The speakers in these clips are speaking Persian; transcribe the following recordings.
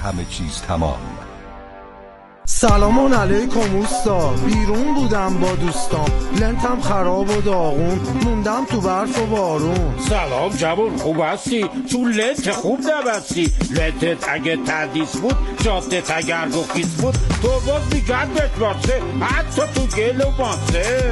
همه چیز تمام. سلام علیکم اوستا، بیرون بودم با دوستام، لنتم خراب و داغون، موندم تو برف و بارون. سلام جوون، خوب هستی؟ تو لنت خوب نبستی. لنتت اگه تردیس بود، جادت اگر گفیس بود، تو باز میگردت باسه، حتی تو گل و باسه.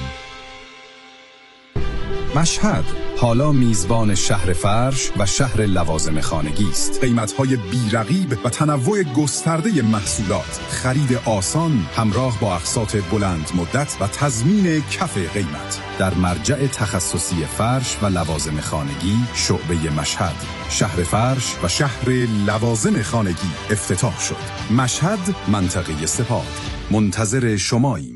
مشهد حالا میزبان شهر فرش و شهر لوازم خانگی است. قیمت‌های بی‌رقیب و تنوع گسترده محصولات، خرید آسان همراه با اقساط بلند مدت و تضمین کف قیمت. در مرجع تخصصی فرش و لوازم خانگی شعبه مشهد، شهر فرش و شهر لوازم خانگی افتتاح شد. مشهد، منطقه سپاه. منتظر شماییم.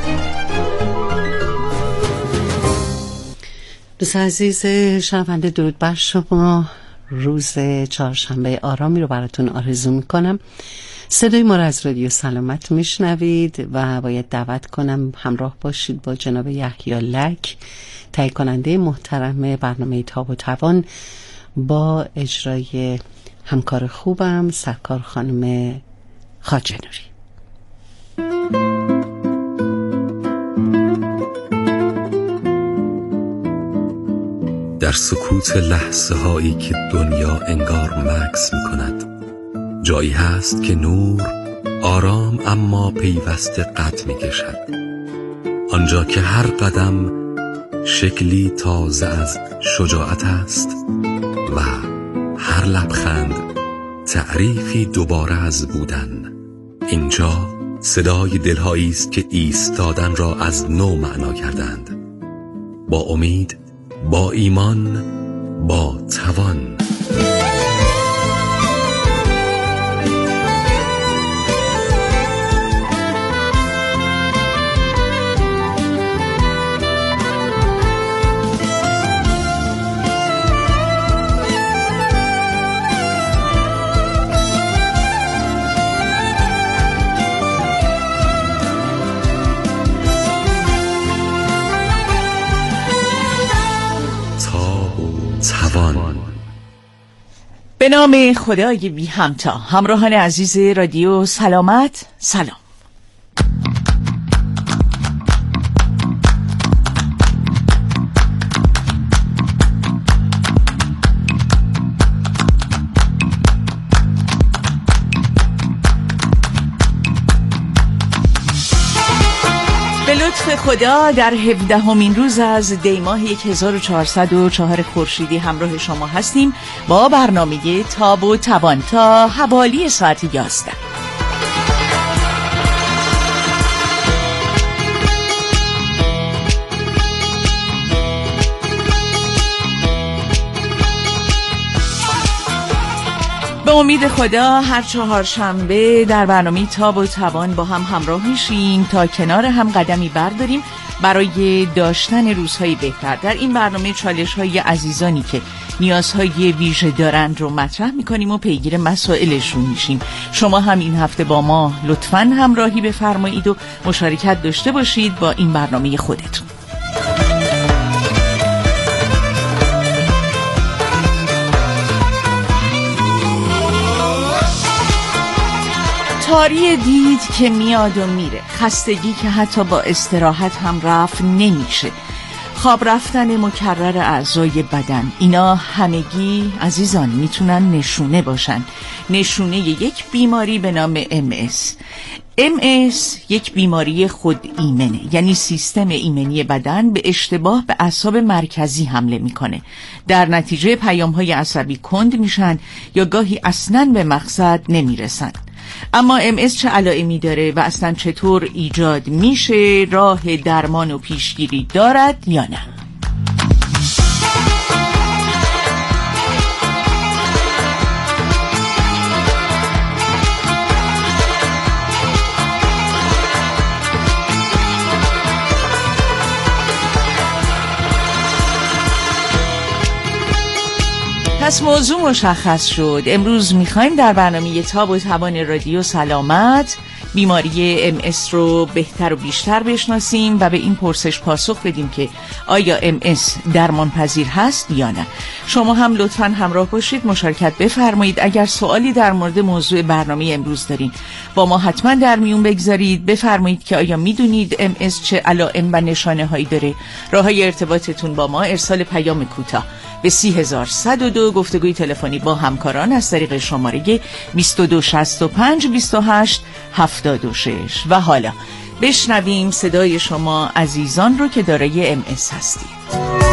دوست عزیز شنونده، درود بر شما. روز چهارشنبه آرامی رو براتون آرزو میکنم. صدای ما را از رادیو سلامت میشنوید و باید دعوت کنم همراه باشید با جناب یحیی لک، تهیه کننده محترم برنامه تاب و توان، با اجرای همکار خوبم سرکار خانم خواجه نوری. در سکوت لحظه هایی که دنیا انگار مکث می کند، جایی هست که نور آرام اما پیوسته قد می کشد. آنجا که هر قدم شکلی تازه از شجاعت است و هر لبخند تعریفی دوباره از بودن. اینجا صدای دلهایی است که ایستادن را از نو معنا کردند، با امید، با ایمان، با توان. به نام خدای بی همتا. همراهان عزیز رادیو سلامت، سلام. به لطف خدا در 17مین روز از دی ماه 1404 خورشیدی همراه شما هستیم با برنامه تاب و توان تا حوالی ساعت 11. به امید خدا هر چهارشنبه در برنامه تاب و توان با هم همراه میشیم تا کنار هم قدمی برداریم برای داشتن روزهای بهتر. در این برنامه چالش‌های عزیزانی که نیازهای ویژه دارند رو مطرح می‌کنیم و پیگیر مسائلشون میشیم. شما هم این هفته با ما لطفاً همراهی بفرمایید و مشارکت داشته باشید با این برنامه خودتون. تاری دید که میاد و میره، خستگی که حتی با استراحت هم رفع نمیشه، خواب رفتن مکرر اعضای بدن، اینا همگی عزیزان میتونن نشونه باشن، نشونه یک بیماری به نام MS. MS یک بیماری خود ایمنه، یعنی سیستم ایمنی بدن به اشتباه به اعصاب مرکزی حمله میکنه. در نتیجه پیام‌های عصبی کند میشن یا گاهی اصلاً به مقصد نمیرسن. اما MS چه علائمی داره و اصلا چطور ایجاد میشه؟ راه درمان و پیشگیری دارد یا نه؟ پس موضوع مشخص شد. امروز میخوایم در برنامه تاب و توان رادیو سلامت بیماری MS رو بهتر و بیشتر بشناسیم و به این پرسش پاسخ بدیم که آیا MS درمان پذیر هست یا نه. شما هم لطفاً همراه باشید، مشارکت بفرمایید. اگر سوالی در مورد موضوع برنامه امروز دارین با ما حتما در میون بگذارید. بفرمایید که آیا میدونید MS چه علائم و نشانه هایی داره. راههای ارتباطتون با ما ارسال پیام کوتاه به 30102، گفتگوی تلفنی با همکاران از طریق شماره 2265 28 76. و حالا بشنویم صدای شما عزیزان رو که دارای MS هستید.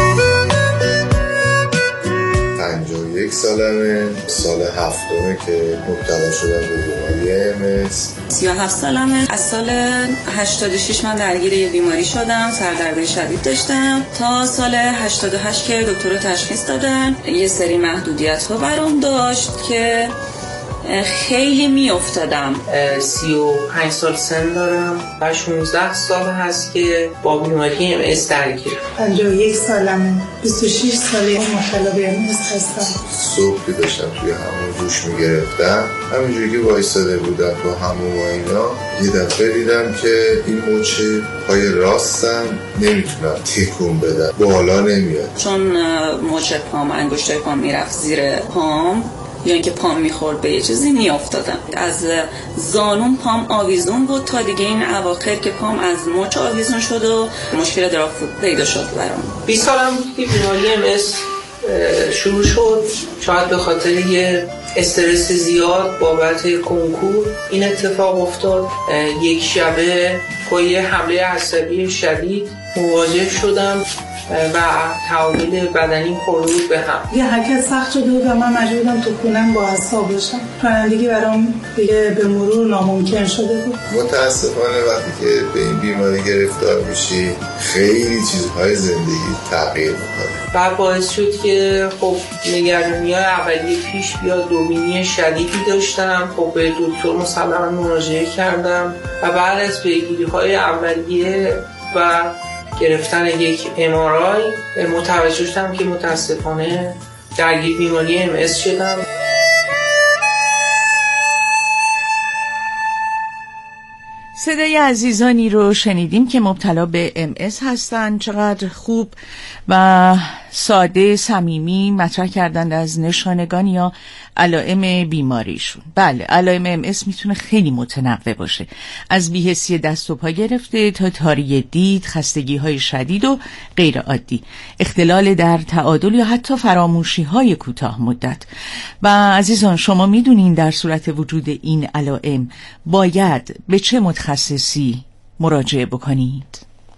51 سالمه، سال هفتمه که مبتلا شدم به بیماری MS. 37 سالمه، از سال 86 من درگیر یه بیماری شدم، سردرد شدید داشتم تا سال 88 که دکتر تشخیص دادن. یه سری محدودیت ها برام داشت که خیلی میافتادم. 35 سال سن دارم و 16 سال هست که با بیماری MS درگیرم. 51 سالمه، 26 ساله مبتلا به MS هستم. صبح که داشتم توی همون دوش میگرفتم، همینجوری که وایساده بودم تو همون و اینا، یه دفعه دیدم که این مچ پای راستم نمیتونم تکون بدم، بالا نمیاد. چون مچ پام، انگشتای پام میرفت زیر پام یا اینکه پام میخورد به یه چیزی میافتادم. از زانون پام آویزون بود تا دیگه این اواخر که پام از مچ آویزون شد و مشکل درافت پیدا شد برام. 20 سالم بود که بیماری MS شروع شد. شاید به خاطر یه استرس زیاد بابت کنکور این اتفاق افتاد. یک شبه با یه حمله عصبی شدید مواجه شدم و تعامل بدنی خورد به هم. یه حرکت سخت شده بود و من مجبورم تو خونم با اعصاب باشم. رانندگی برام دیگه به مرور ناممکن شده بود. متاسفانه وقتی که به این بیماری گرفتار میشی خیلی چیزهای زندگی تغییر میکنه. بعد باعث شد که خب نگرانی‌های اولیه پیش بیاد. دوبینی شدیدی داشتم. خب به دکتر مسلما مراجعه کردم و بعد از پیگیری‌های اولیه و گرفتن یک MRI متوجه شدم که متاسفانه درگیر بیماری MS شدم. صدای عزیزانی رو شنیدیم که مبتلا به MS هستن. چقدر خوب و ساده صمیمی مطرح کردند از نشانگان یا علائم بیماریشون. بله، علائم MS میتونه خیلی متنوع باشه، از بی‌حسی دست و پا گرفته تا تاری دید، خستگی های شدید و غیر عادی، اختلال در تعادل یا حتی فراموشی های کوتاه مدت. و عزیزان، شما میدونین در صورت وجود این علائم باید به چه متخصصی مراجعه بکنید؟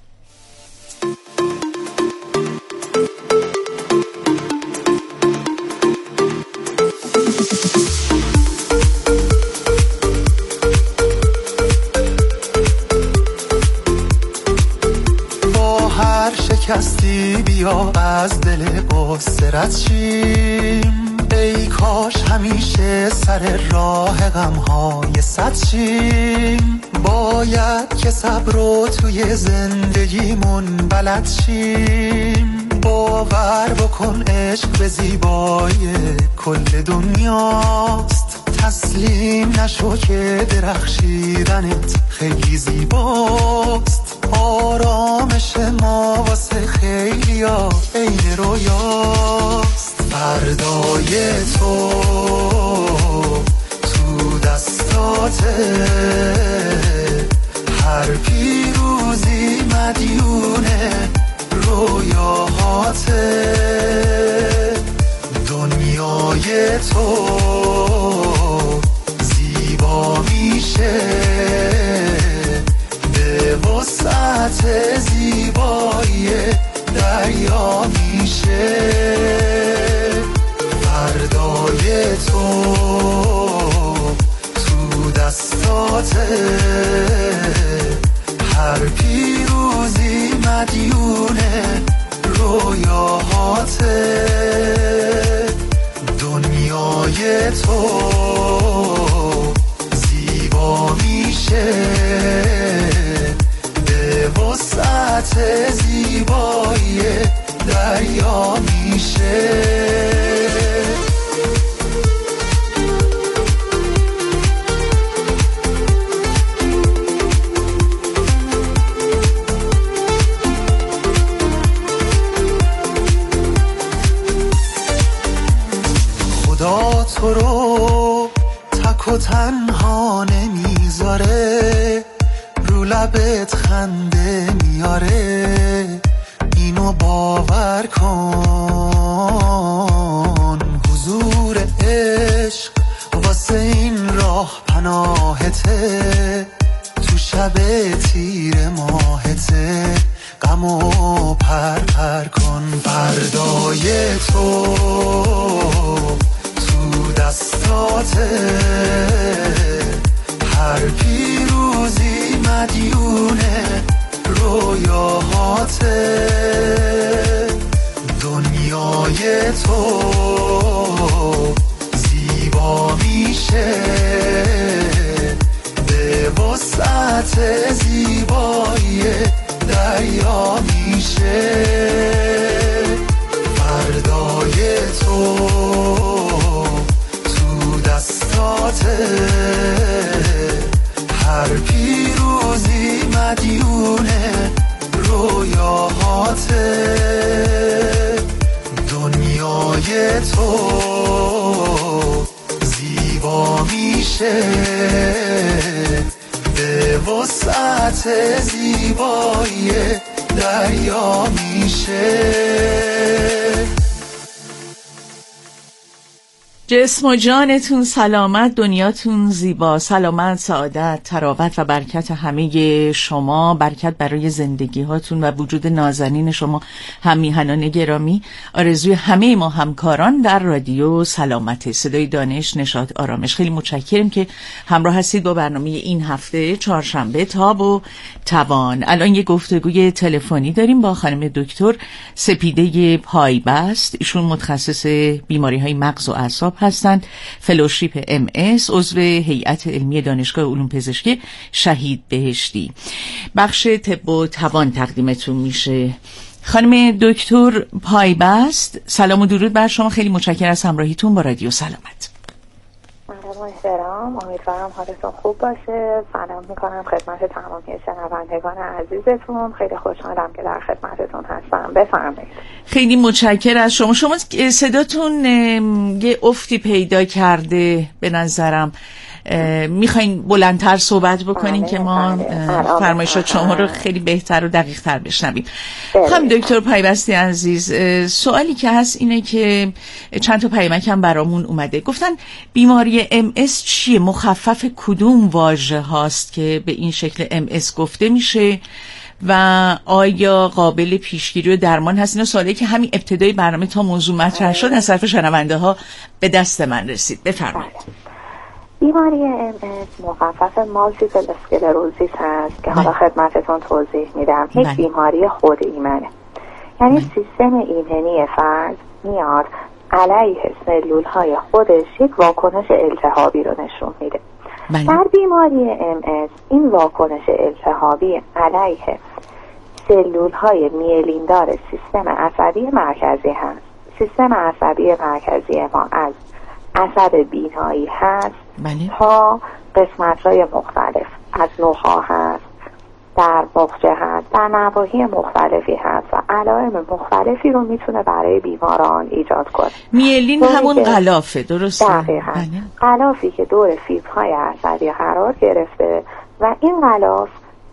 شکستی بیا از دل قصه رد شیم، ای کاش همیشه سر راه غم‌های صد شیم. باید که صبر رو توی زندگیمون بلد شیم. باور بکن عشق به زیبایی کل دنیاست، تسلیم نشو که درخشیدنت خیلی زیباست. آرامش ما واسه خیلی ها عین رویاست. فردای تو دستاته، هر پیروزی مدیونه رویاهاته. دنیای تو زیبا میشه به وسعت زیبایی دریا میشه. فردای تو دستات، تنها نمیذاره، رو لبت خنده میاره، اینو باور کن. حضور عشق واسه این راه پناهته، تو شب تیر ماهته، غمو پر پر کن. فردای تو دستاته، هر پیروزی مدیونه رویاهاته. دنیای تو زیبا میشه به وسعت زیبایی دریا میشه. فردای تو هر پیروزی مدیونه رویاهاته. دنیای تو زیبا میشه به وسعت زیبایی دریا میشه. جسم و جانتون سلامت، دنیاتون زیبا، سلامت، سعادت، تراوت و برکت همه شما، برکت برای زندگی هاتون و وجود نازنین شما هم میهنان گرامی. آرزوی همه ما همکاران در رادیو سلامت، صدای دانش، نشاط، آرامش. خیلی متشکرم که همراه هستید با برنامه این هفته چهارشنبه تاب و توان. الان یه گفتگوی تلفنی داریم با خانم دکتر سپیده پایبست. ایشون متخصص بیماری های مغز و اعصاب هستند، فلوشیپ MS، عضو هیئت علمی دانشگاه علوم پزشکی شهید بهشتی. بخش طب و توان تقدیمتون میشه. خانم دکتر پایبست، سلام و درود بر شما. خیلی متشکرم از همراهیتون با رادیو سلامت. سلام، احترام، امیدوارم حالتون خوب باشه. سلام میکنم خدمت تمامی شنوندگان عزیزتون. خیلی خوشحالم که در خدمتتون هستم. بفرمایید. خیلی متشکرم از شما. شما صداتون یه افتی پیدا کرده به نظرم. میخواین بلندتر صحبت بکنین که ما فرمایشات شما رو خیلی بهتر و دقیق تر بشنویم. خانم دکتر پایبستی عزیز، سوالی که هست اینه که چند تا پیامک هم برامون اومده. گفتن بیماری MS چیه؟ مخفف کدوم واژه هاست که به این شکل MS گفته میشه و آیا قابل پیشگیری و درمان هست؟ اینا سوالی که همین ابتدای برنامه تا موضوع مطرح شد از طرف شنونده ها به دست من رسید. بفرمایید. بیماری MS مخفف مالتیپل اسکلروزیس هست که حالا خدمتتون توضیح میدم. یک بیماری خود ایمنه، یعنی سیستم ایمنی فرد میاد علیه سلول های خودش یک واکنش التهابی رو نشون میده. در بیماری MS این واکنش التهابی علیه سلول های میلیندار سیستم عصبی مرکزی هست. سیستم عصبی مرکزی ما از عصب بینایی هست تا قسمت‌های مختلف، از نخاع هست، در مخچه هست، در نواحی مختلفی هست و علائم مختلفی رو میتونه برای بیماران ایجاد کنه. میلین همون غلافه، درسته؟ دقیقاً. غلافی که دور فیبرهای عصبی قرار گرفته و این غلاف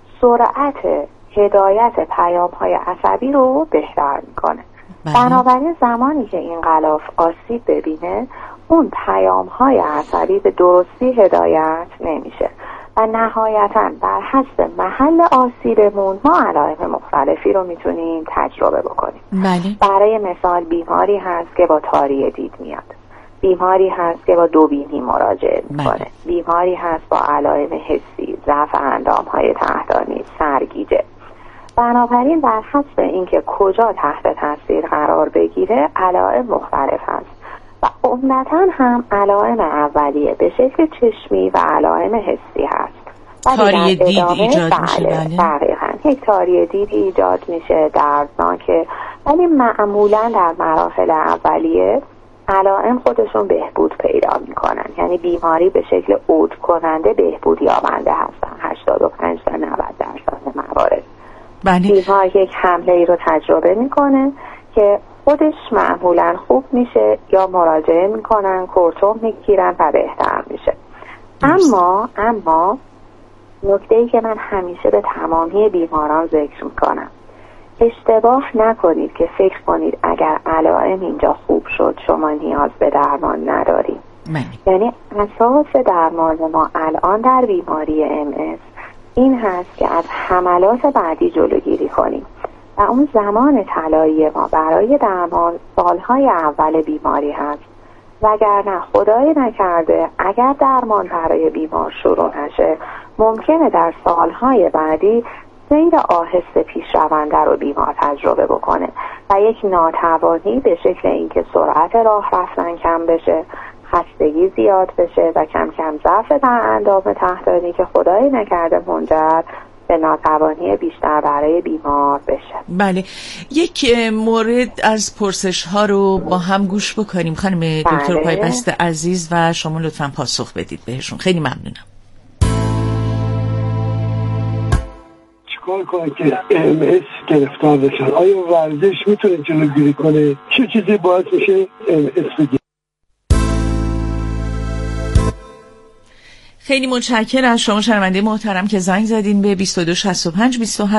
سرعت هدایت پیام‌های عصبی رو بهتر میکنه. بنابراین زمانی که این غلاف آسیب ببینه، اون پیام‌های عصبی به درستی هدایت نمیشه و نهایتاً بر حسب محل آسیبمون ما علائم مختلفی رو میتونیم تجربه بکنیم. برای مثال بیماری هست که با تاری دید میاد، بیماری هست که با دوبینی مراجعه میکنه، بیماری هست با علائم حسی، ضعف اندام‌های تحتانی، سرگیجه. بنابراین بر حسب اینکه کجا تحت تاثیر قرار بگیره علائم مختلف هست و عمدتاً هم علائم اولیه به شکل چشمی و علائم حسی هست. تاری دید ایجاد میشه. دقیقاً یک تاری دید ایجاد میشه دردناکه، ولی معمولاً در مراحل اولیه علائم خودشون بهبود پیدا میکنن، یعنی بیماری به شکل اوج کننده بهبود یابنده هستن 85 تا 90% موارد. بیمار یک حمله ای رو تجربه میکنه که خودش معمولا خوب میشه یا مراجعه میکنن، کورتون میگیرن و بهتر میشه. اما نکته‌ای که من همیشه به تمامی بیماران ذکر میکنم، اشتباه نکنید که فکر کنید اگر علائم اینجا خوب شد شما نیاز به درمان ندارید. یعنی اساس درمان ما الان در بیماری MS این هست که از حملات بعدی جلوگیری کنیم و اون زمان طلایی ما برای درمان سالهای اول بیماری هست، وگرنه خدای نکرده اگر درمان برای بیمار شروع نشه ممکنه در سالهای بعدی سیر آهسته پیشرونده رو بیمار تجربه بکنه و یک ناتوانی به شکل اینکه سرعت راه رفتن کم بشه، خستگی زیاد بشه و کم کم ضعف در اندام تحتانی که خدای نکرده منجر به ناتوانی بیشتر برای بیمار بشه. بله، یک مورد از پرسش ها رو با هم گوش بکنیم خانم دکتر پایبست عزیز و شما لطفاً پاسخ بدید بهشون. خیلی ممنونم. چیکار کنن که MS گرفتار بشن؟ آیا ورزش میتونه جلوگیری کنه؟ چه چیزی باعث میشه MS بگیره؟ خیلی متشکرم از شما شنونده محترم که زنگ زدین به 2265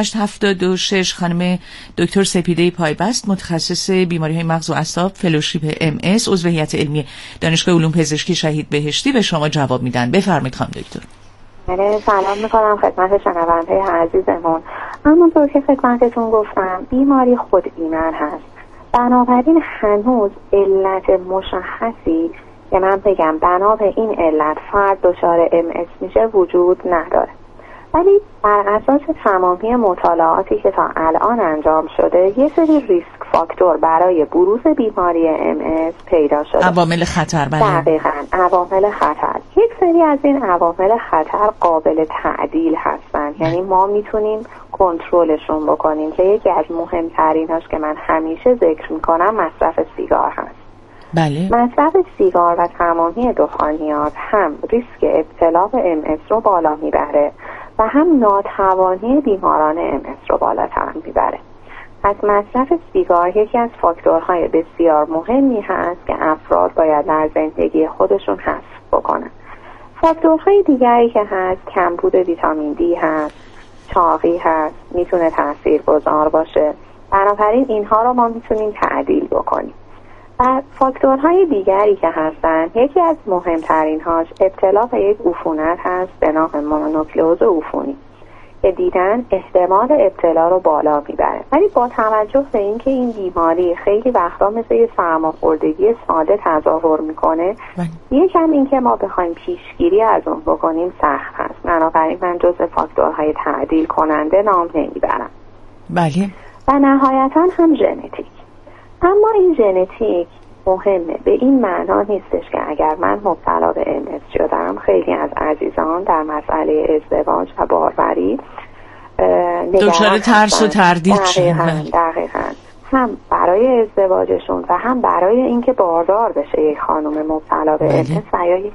2876. خانم دکتر سپیده پایبست، متخصص بیماری‌های مغز و اعصاب، فلوشیپ MS، عضو هیئت علمی دانشگاه علوم پزشکی شهید بهشتی به شما جواب میدن. بفرمایید خانم دکتر. سلام میکنم خدمت شنونده عزیزمون. همونطور که خدمتتون گفتم بیماری خود ایمن هست، بنابراین هنوز علت مشخصی که من بگم بنا به این علت فرد دچار MS میشه وجود نداره، ولی بر اساس تمامی مطالعاتی که تا الان انجام شده یه سری ریسک فاکتور برای بروز بیماری MS پیدا شده. عوامل خطر. دقیقاً عوامل خطر. یک سری از این عوامل خطر قابل تعدیل هستن، یعنی ما میتونیم کنترلشون بکنیم که یکی از مهمتریناش که من همیشه ذکر میکنم مصرف سیگار هست. بله. مصرف سیگار و تمامی دخانیات هم ریسک ابتلا به MS رو بالا میبره و هم ناتوانی بیماران MS رو بالاتر میبره. از مصرف سیگار یکی از فاکتورهای بسیار مهمی هست که افراد باید در زندگی خودشون حذف بکنن. فاکتورهای دیگری که هست کمبود ویتامین دی هست، چاقی هست، میتونه تاثیرگذار باشه. بنابراین اینها رو ما میتونیم تعدیل بکنیم. و فاکتورهای دیگری که هستن، یکی از مهمترین هاش ابتلا به یک عفونت هست به نام مونونوکلئوز عفونی که دیدن احتمال ابتلا رو بالا میبره، ولی با توجه به اینکه این بیماری خیلی وقتا مثل یه سرماخوردگی ساده تظاهر میکنه، یکم اینکه ما بخوایم پیشگیری از اون بکنیم سخت هست. بنابراین من جزء فاکتورهای تعدیل کننده نام نمیبرم. بله. و نهایتا هم ژنتیک. اما این ژنتیک مهمه، به این معنا نیستش که اگر من مبتلا به MS شدم خیلی از عزیزان در مسئله ازدواج و باروری دچار ترس و تردید دقیقاً هم برای ازدواجشون و هم برای اینکه باردار بشه یک خانم مبتلا به MS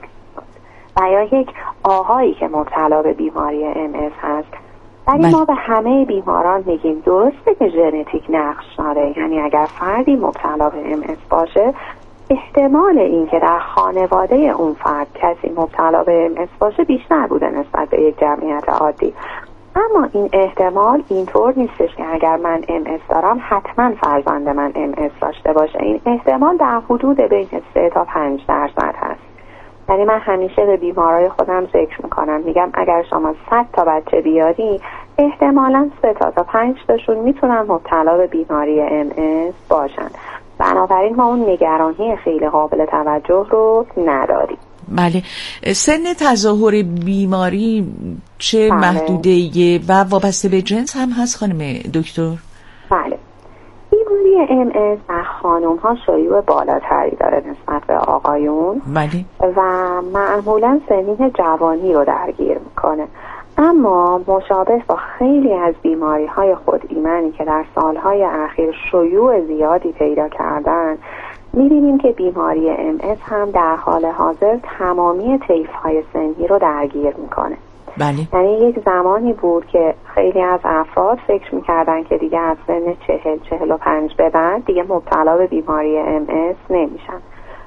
و یا یک آقایی که مبتلا به بیماری MS هست. ولی ما به همه بیماران میگیم درسته که ژنتیک نقش داره، یعنی اگر فردی مبتلا به MS باشه احتمال این که در خانواده اون فرد کسی مبتلا به MS باشه بیشتر بوده نسبت به یک جمعیت عادی. اما این احتمال اینطور نیستش که اگر من MS دارم حتما فرزند من MS داشته باشه. این احتمال در حدود بین 3 تا 5% هست. یعنی من همیشه به بیمارای خودم ذکر میکنم، میگم اگر شما 100 تا بچه بیاری احتمالاً 3 تا 5 تاشون میتونن مبتلا به بیماری MS باشن. بنابراین ما اون نگرانی خیلی قابل توجه رو نداریم. بله. سن تظاهر بیماری چه محدوده‌ایه و وابسته به جنس هم هست خانم دکتر؟ بله. بیماری MS در خانم ها شیوع بالاتری داره نسبت به آقایون. بله. و معمولا سنین جوانی رو درگیر میکنه، اما مشابه با خیلی از بیماری های خود ایمنی که در سالهای اخیر شیوع زیادی پیدا کردن، می‌بینیم که بیماری MS هم در حال حاضر تمامی طیف‌های سنی رو درگیر میکنه. بله. یعنی یک زمانی بود که خیلی از افراد فکر میکردن که دیگه از سن 40-45 به بعد دیگه مبتلا به بیماری MS نمیشن،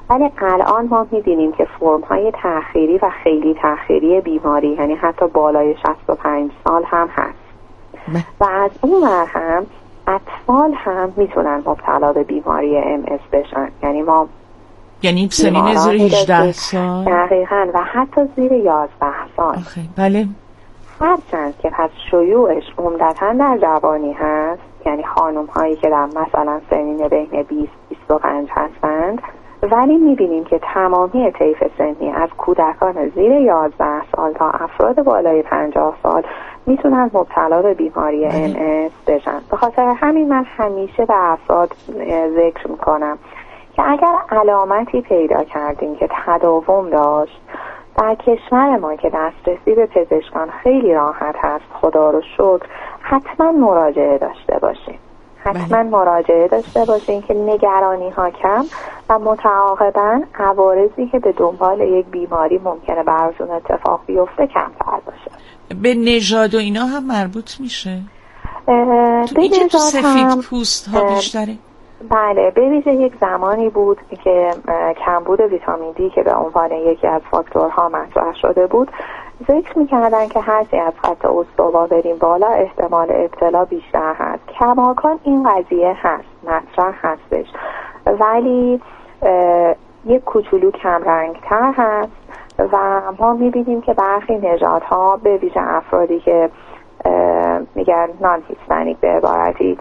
ولی الان ما می‌بینیم که فرم‌های تأخیری و خیلی تأخیری بیماری، یعنی حتی بالای 65 سال هم هست و از اون ور هم اطفال هم میتونن مبتلا به بیماری MS بشن. یعنی سنین زیر 18 سال دقیقاً و حتی زیر 11 سال. بله. هرچند که پس شیوعش عمدتاً در جوانی هست، یعنی خانم هایی که در مثلا سنین بین 20-25 هستند، ولی میبینیم که تمامی طیف سنی از کودکان زیر 11 سال تا افراد بالای 50 سال میتونن مبتلا به بیماری MS بشن. به خاطر همین من همیشه به افراد ذکر میکنم که اگر علامتی پیدا کردیم که تداوم داشت، در کشور ما که دسترسی به پزشکان خیلی راحت هست خدا رو شکر، حتما مراجعه داشته باشیم. حتما مراجعه داشته باشین که نگرانی ها کم و متعاقباً عوارضی که به دنبال یک بیماری ممکنه براتون اتفاق بیفته کمتر باشه. به نژاد و اینا هم مربوط میشه؟ به نژاد تو سفید پوست ها بیشتره؟ بله، به ویژه یک زمانی بود که کمبود ویتامین دی که به عنوان یکی از فاکتورها مطرح شده بود، ذکر می‌کردن که هرچی از خط استوا بریم بالا احتمال ابتلا بیشتر هست. کماکان این قضیه هست، مطرح هستش، ولی یک کوچولو کم رنگ‌تر هست و ما می‌بینیم که برخی نژادها به ویژه افرادی که میگن نان هیسپانیک به عبارتی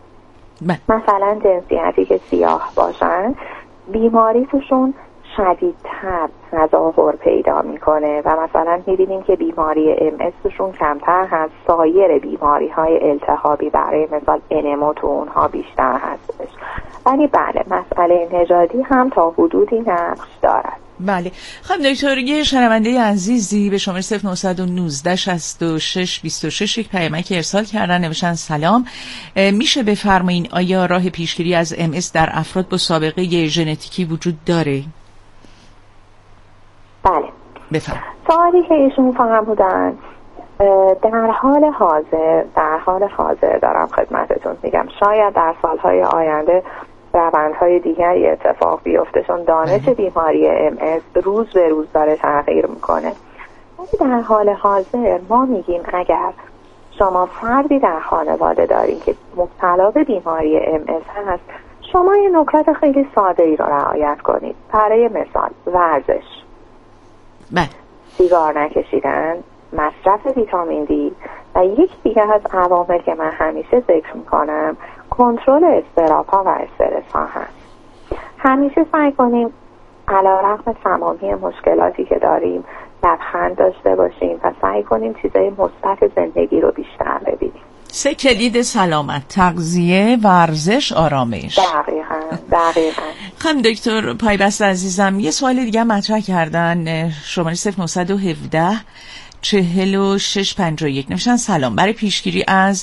مثلا جنسیتی که سیاه باشن، بیماری توشون شدیدتر تظاهر پیدا میکنه و مثلا میبینیم که بیماری MS توشون کمتر هست، سایر بیماری های التهابی برای مثال انما تو اونها بیشتر هستش. ولی بله، مسئله نژادی هم تا حدودی نقش دارد. بله. خانم دکتر، یه شنونده عزیزی به شماره 0919 66 26 یک پیامک ارسال کردن، نوشتن سلام، میشه بفرمایین آیا راه پیشگیری از MS در افراد با سابقه ژنتیکی وجود داره؟ بله. بفرمایید. سوالی که ایشون فرمودن در حال حاضر دارم خدمتتون میگم، شاید در سالهای آینده روندهای دیگری اتفاق بیفته، چون دانش بیماری MS روز به روز داره تغییر میکنه. ولی در حال حاضر ما میگیم اگر شما فردی در خانواده دارین که مبتلا به بیماری MS هست، شما یه نکات خیلی ساده ای رو رعایت کنید. برای مثال ورزش، سیگار نکشیدن، مصرف ویتامین دی و یک دیگه از عوامل که من همیشه ذکر میکنم کنترل اضطراب‌ها و استرس‌ها هست. همیشه سعی کنیم علیرغم تمامی مشکلاتی که داریم لبخند داشته باشیم و سعی کنیم چیزای مثبت زندگی رو بیشتر ببینیم. 3 کلید سلامت: تغذیه، ورزش، آرامش. دقیقاً. خانم دکتر پایبست عزیزم، یه سوال دیگه مطرح کردن، شماره 0917 4651 نوشتن سلام، برای پیشگیری از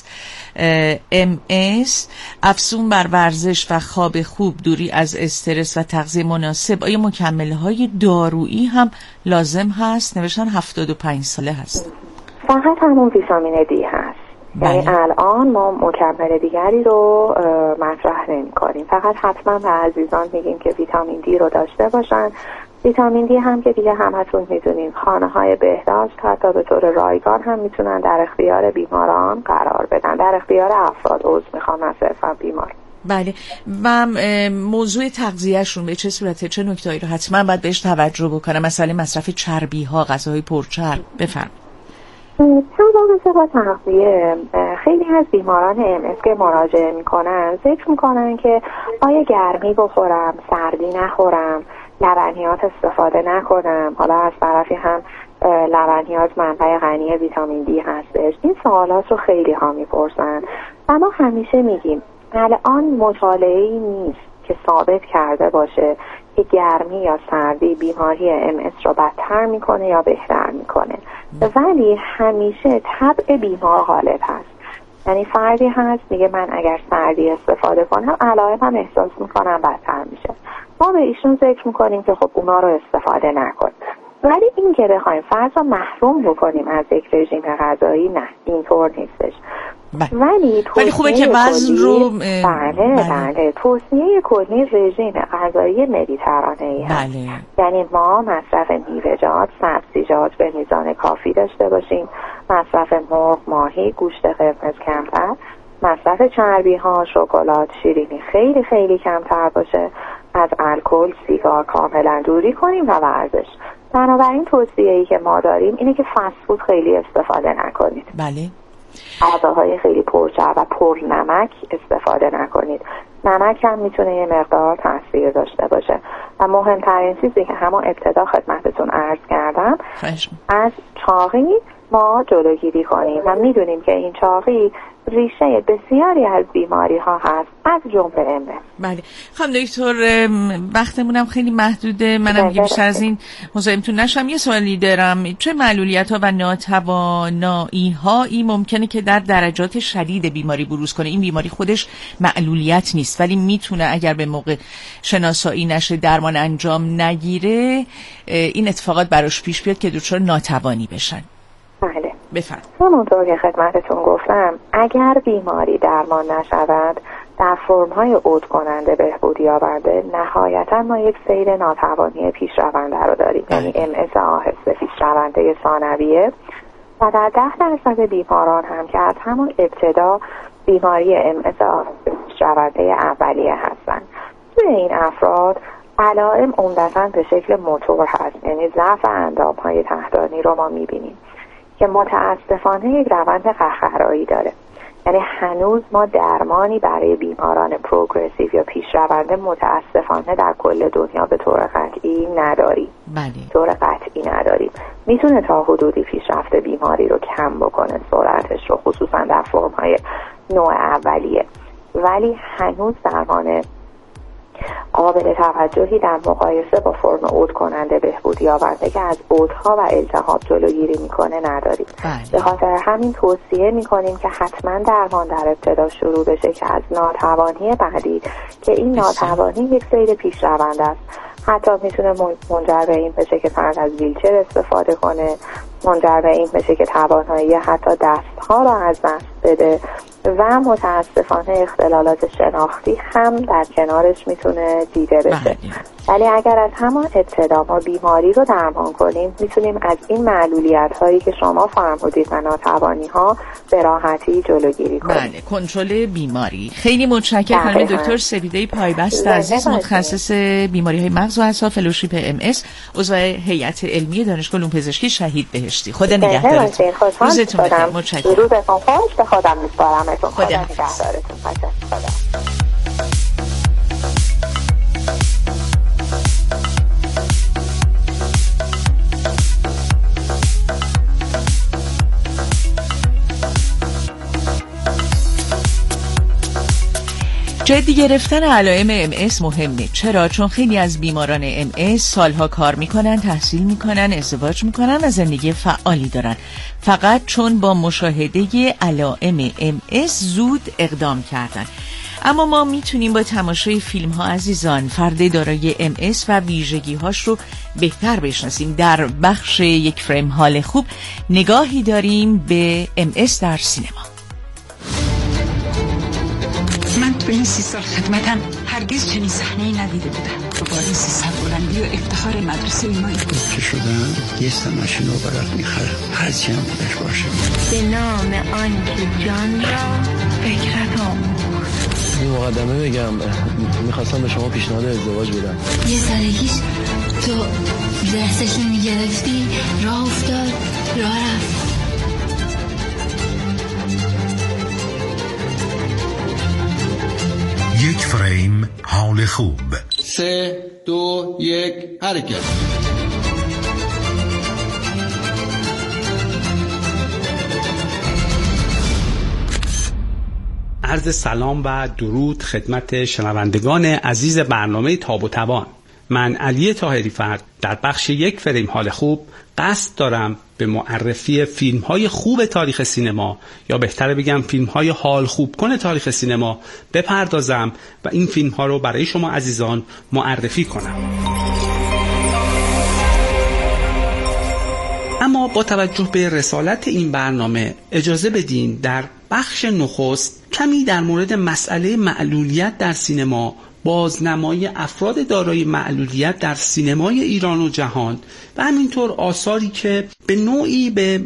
MS، افزون بر ورزش و خواب خوب، دوری از استرس و تغذیه مناسب، آیا مکمل‌های دارویی هم لازم هست؟ نوشتن 75 ساله هست. فقط همون ویتامین دی هست. یعنی الان ما مکمل دیگری رو مطرح نمی کنیم، فقط حتما به عزیزان میگیم که ویتامین دی رو داشته باشن. ویتامین دی هم که دیگه همتون میدونیم خانه های بهداشت حتی به طور رایگان هم میتونن در اختیار بیماران قرار بدن، در اختیار افراد نه صرفا بیمار. بله. و موضوع تغذیهشون به چه صورته، چه نکتهایی رو حتما باید بهش توجه بکنه؟ مثلا مصرف چربی ها، غذاهای پرچرب. بفرمایید. چون با تغذیه خیلی از بیماران MS که مراجعه میکنن ذکر میکنن که آیا گرمی بخورم، سردی نخورم، لبنیات استفاده نکنم. حالا از طرفی هم لبنیات منبع غنی ویتامین دی هستش. این سوالات رو خیلی ها میپرسن و ما همیشه میگیم الان مطالعه‌ای نیست که ثابت کرده باشه که گرمی یا سردی بیماری MS رو بدتر میکنه یا بهتر میکنه، ولی همیشه طبع بیمار غالب هست. یعنی فردی هست میگه من اگر سردی استفاده کنم علائم هم احساس میکنم بدتر میشه، ما به ایشون ذکر میکنیم که خب اونا رو استفاده نکن. ولی این که بخوایم فرد رو محروم بکنیم از یک رژیم غذایی، نه، اینطور نیستش. ولی خوبه که وزن رو بله توصیه کلی رژیم غذایی مدیترانه‌ای هست. یعنی ما مصرف میوه‌جات، سبزیجات به میزان کافی داشته باشیم، مصرف مرغ، ماهی، گوشت قرمز کمتر، مصرف چربی ها، شکلات، شیرینی خیلی خیلی کمتر باشه، از الکل، سیگار کاملا دوری کنیم و ورزش. بنابراین توصیه‌ای که ما داریم اینه که فست فود خیلی استفاده نکنید. بله. غذاهای خیلی پرچرب و پرنمک استفاده نکنید. نمک هم میتونه یه مقدار تاثیر داشته باشه و مهمترین چیزی که همون ابتدا خدمتتون عرض کردم از چاقی ما جلوگیری کنیم و میدونیم که این چاقی ریشه بسیاری از بیماری ها هست از جمله MS. بله خانم دکتر وقتمونم خیلی محدوده، منم دیگه بیشتر از این مزاحمتون نشم. یه سوالی دارم، چه معلولیت ها و ناتوانایی هایی ممکنه که در درجات شدید بیماری بروز کنه؟ این بیماری خودش معلولیت نیست ولی میتونه اگر به موقع شناسایی نشه، درمان انجام نگیره، این اتفاقات براش پیش بیاد که دچار ناتوانی بشن. بله بفرمایید. همونطور که خدمتتون گفتم اگر بیماری درمان نشود در فرم‌های عود کننده بهبود یابنده، نهایتاً ما یک سیر ناتوانی پیشرونده رو داریم، یعنی MS آهسته پیشرونده ثانویه و در 10% بیماران هم که از همون ابتدا بیماری MS آهسته پیشرونده اولیه هستن. توی این افراد علائم عمدتاً به شکل موتور هست، یعنی ضعف اندام‌های تحتانی رو ما می‌بینیم که متاسفانه یک روند قهقرایی داره. یعنی هنوز ما درمانی برای بیماران پروگرسیو یا پیشرونده متاسفانه در کل دنیا به طور قطعی نداریم. طور قطعی نداریم. میتونه تا حدودی پیشرفت بیماری رو کم بکنه، سرعتش رو، خصوصا در فرم‌های نوع اولیه، ولی هنوز درمان قابل توجهی در مقایسه با فرم عود کننده بهبود یابنده که از عودها و التهاب جلوگیری میکنه نداریم. به خاطر همین توصیه میکنیم که حتما درمان در ابتدا شروع بشه که از ناتوانی بعدی که این ناتوانی یک سیر پیش رونده است، حتی میتونه منجر به این بشه که فرد از ویلچر استفاده کنه، منجر به این بشه که توانایی حتی دستها را از دست بده و متاسفانه اختلالات شناختی هم در کنارش میتونه دیده بشه. ولی اگر از همان ابتدا ما بیماری رو درمان کنیم میتونیم از این معلولیت هایی که شما فرمودید و ناتوانی ها به راحتی جلوگیری کنیم. بله، کنترل بیماری. خیلی متشکرم خانم دکتر سپیده پایبست عزیز، متخصص بیماری های مغز و اعصاب، فلوشیپ MS، عضو هیئت علمی دانشگاه علوم پزشکی شهید بهشتی. خدا نگهدارتون. روزتون بخیر. متشکرم. روزتون خوش. به خودم میسپارمتون. خدا نگهدارتون. جدی گرفتن علائم MS مهمه. چرا؟ چون خیلی از بیماران MS سالها کار میکنن، تحصیل میکنن، ازدواج میکنن و زندگی فعالی دارن، فقط چون با مشاهده علائم MS زود اقدام کردن. اما ما میتونیم با تماشای فیلم ها عزیزان فرد دارای MS و ویژگی هاش رو بهتر بشناسیم. در بخش یک فریم حال خوب نگاهی داریم به MS در سینما. من تو این 30 سال خدمتم هرگز چنین صحنه‌ای ندیده بودم. دوباره 300 بلندی و افتخار مدرسه ایمانی که شدم یه ماشین رو برات میخرم، هرچی هم بودش باشه. به نام آن که جان را فکرت آموخت. این مقدمه بگم میخواستم به شما پیشنهاد ازدواج بدم. یه سالگیش تو دستش نمیگرفتی، راه افتاد، راه رفت. یک فریم حال خوب. 3 2 1 حرکت. عرض سلام و درود خدمت شنوندگان عزیز برنامه تاب و توان. من علی طاهری فرد در بخش یک فریم حال خوب قصد دارم به معرفی فیلم های خوب تاریخ سینما، یا بهتره بگم فیلم های حال خوب کن تاریخ سینما بپردازم و این فیلم ها رو برای شما عزیزان معرفی کنم. اما اما با توجه به رسالت این برنامه اجازه بدین در بخش نخست کمی در مورد مسئله معلولیت در سینما، بازنمایی افراد دارای معلولیت در سینمای ایران و جهان و همینطور آثاری که به نوعی به